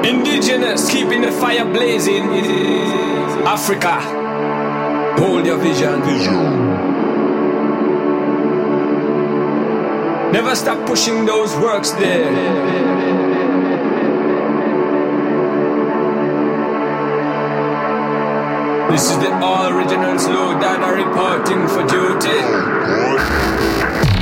Indigenous, keeping the fire blazing. Africa, hold your vision. Never stop pushing those works there. This is the all original Slow Dada reporting for duty.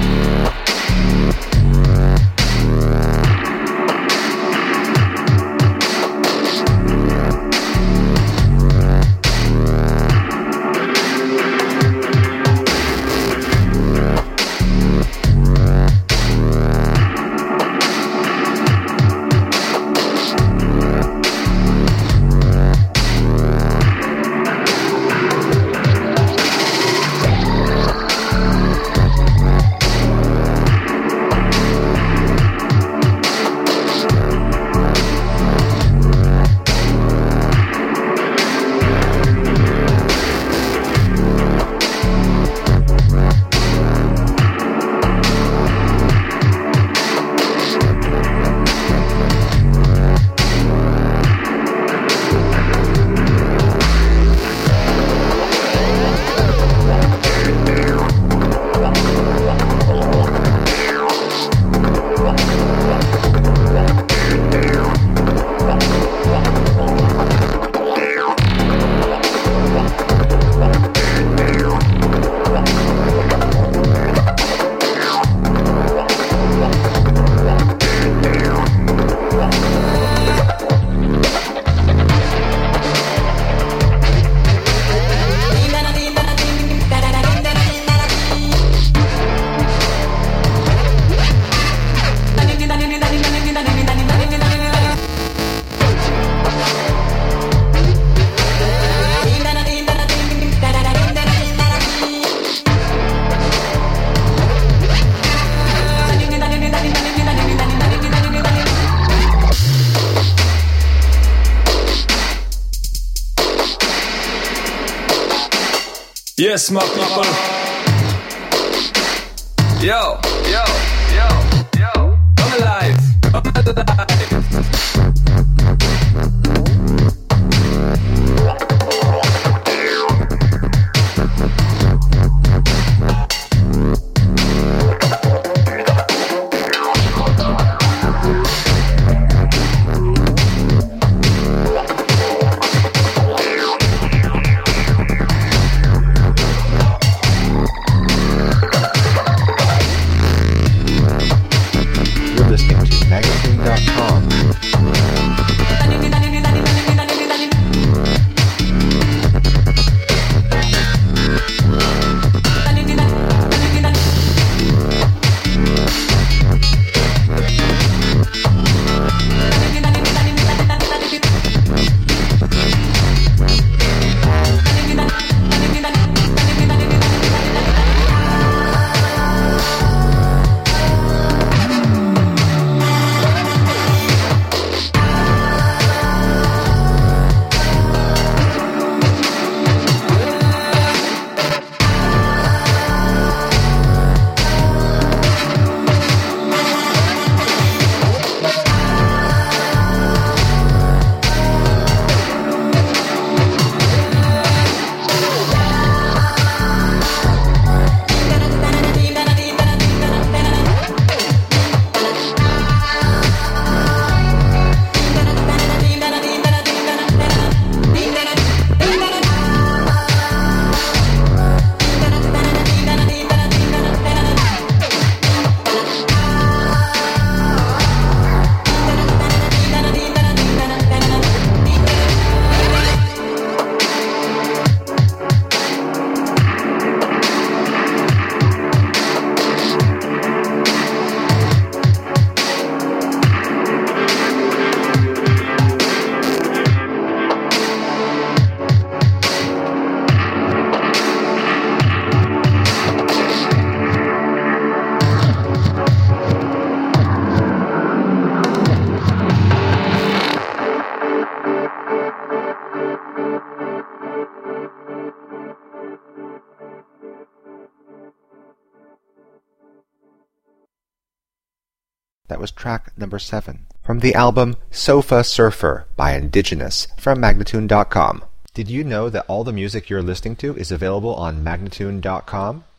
Yes, my people. Yo, yo, yo, yo. I'm alive. I'm alive. That was track number 7 from the album Sofa Surfer by Indigenous from Magnatune.com. Did you know that all the music you're listening to is available on Magnatune.com?